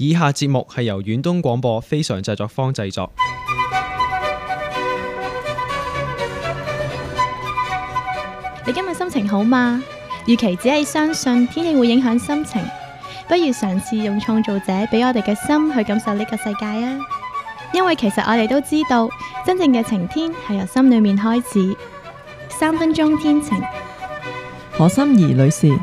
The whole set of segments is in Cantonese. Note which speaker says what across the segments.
Speaker 1: 以下節目係由遠東廣播非常製作坊製作。
Speaker 2: 你今日心情好嗎？與其只係相信天氣會影響心情，不如嘗試用創造者俾我哋嘅心去感受呢個世界啊！因為其實我哋都知道，真正嘅晴天係由心裏面開始。3分鐘天晴，
Speaker 3: 何心怡女士。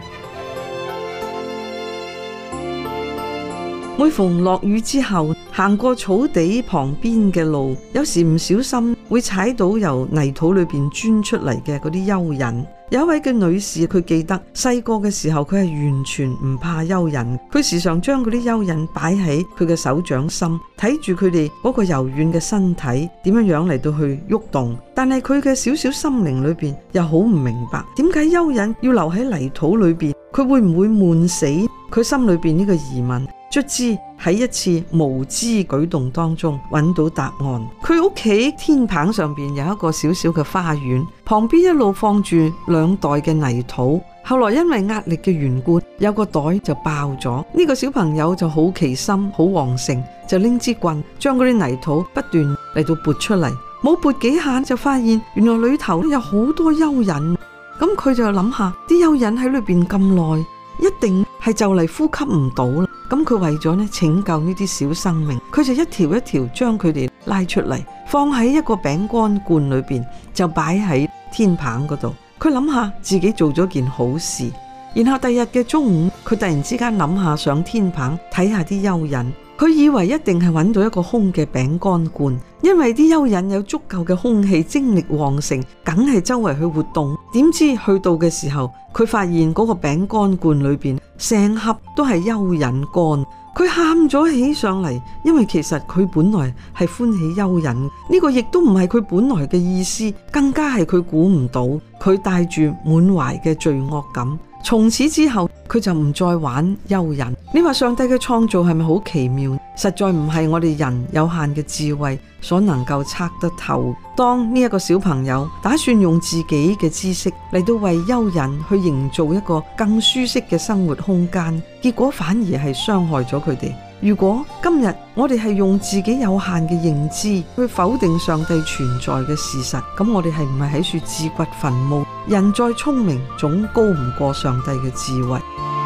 Speaker 4: 每逢落雨之後，行過草地旁邊嘅路，有時唔小心會踩到由泥土裏邊鑽出嚟嘅嗰啲蚯蚓。有一位嘅女士，佢記得細個嘅時候，佢係完全唔怕蚯蚓，佢時常將嗰啲蚯蚓擺喺佢嘅手掌心，睇住佢哋嗰個柔軟嘅身體點樣樣嚟到去喐動。但係佢嘅小小心靈裏邊又好唔明白，點解蚯蚓要留喺泥土裏邊？佢會唔會悶死？佢心裏邊呢個疑問，卒之喺一次無知舉動當中揾到答案。佢屋企天棚上邊有一個小小嘅花園，旁邊一路放住2袋嘅泥土。後來因為壓力嘅緣故，有個袋就爆咗。呢個小朋友就好奇心好旺盛，就拎支棍將嗰啲泥土不斷嚟到撥出嚟。冇撥幾下就發現原來裏頭有好多蚯蚓。咁佢就諗下，啲蚯蚓喺裏邊咁耐，一定係就嚟呼吸唔到啦。咁佢為咗拯救呢啲小生命，佢就一條一條將佢哋拉出嚟，放喺一個餅乾罐裏邊，就擺喺天棚嗰度。佢諗下自己做咗件好事，然後第日嘅中午，佢突然之間諗下上天棚睇下啲蚯蚓。佢以為一定係揾到一個空嘅餅乾罐，因為啲蚯蚓有足夠嘅空氣，精力旺盛，梗係周圍去活動。點知去到嘅時候，佢發現嗰個餅乾罐裏邊成盒都係蚯蚓乾。佢喊咗起上嚟，因為其實佢本來係歡喜蚯蚓，呢個亦都唔係佢本來嘅意思，更加係佢估唔到，佢帶住滿懷嘅罪惡感。從此之後，佢就唔再玩蚯蚓。你話上帝嘅創造係咪好奇妙？實在唔係我哋人有限嘅智慧所能夠測得透。當呢一個小朋友打算用自己嘅知識嚟到為蚯蚓去營造一個更舒適嘅生活空間，結果反而係傷害咗佢哋。如果今日我哋係用自己有限嘅認知去否定上帝存在嘅事實，咁我哋係唔係喺處自掘墳墓？人再聰明總高唔過上帝嘅智慧。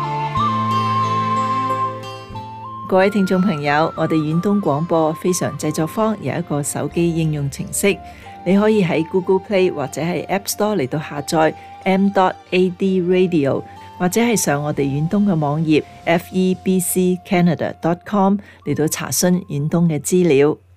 Speaker 3: 各位聽眾朋友，我哋遠東廣播非常製作坊有一個手機應用程式，你可以喺 Google Play 或者係 App Store 嚟到下載 m.ad radio， 或者係上我哋遠東嘅網頁 febccanada.com 嚟到查詢遠東嘅資料。